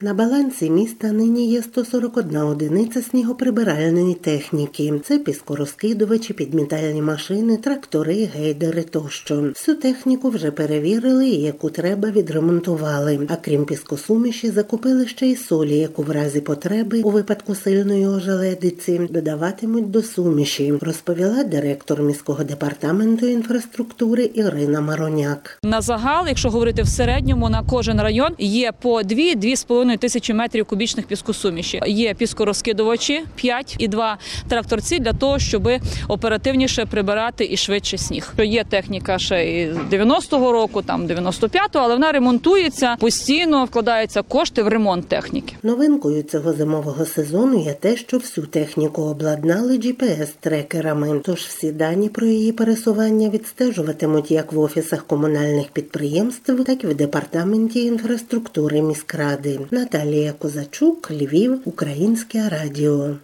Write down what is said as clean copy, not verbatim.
На балансі міста нині є 141 одиниця снігоприбиральної техніки. Це піскорозкидувачі, підмітальні машини, трактори, гейдери тощо. Всю техніку вже перевірили і яку треба відремонтували. А крім піскосуміші, закупили ще й солі, яку в разі потреби, у випадку сильної ожеледиці, додаватимуть до суміші, розповіла директор міського департаменту інфраструктури Ірина Мароняк. На загал, якщо говорити в середньому, на кожен район є по 2-2,5 тисячі метрів кубічних піскосуміші. Є піскорозкидувачі 5 і 2 тракторці для того, щоб оперативніше прибирати і швидше сніг. Є техніка ще і 90-го року, там 95-го, але вона ремонтується, постійно вкладаються кошти в ремонт техніки. Новинкою цього зимового сезону є те, що всю техніку обладнали GPS-трекерами, тож всі дані про її пересування відстежуватимуть як в офісах комунальних підприємств, так і в департаменті інфраструктури міськради. Наталія Козачук, Львів, Українське радіо.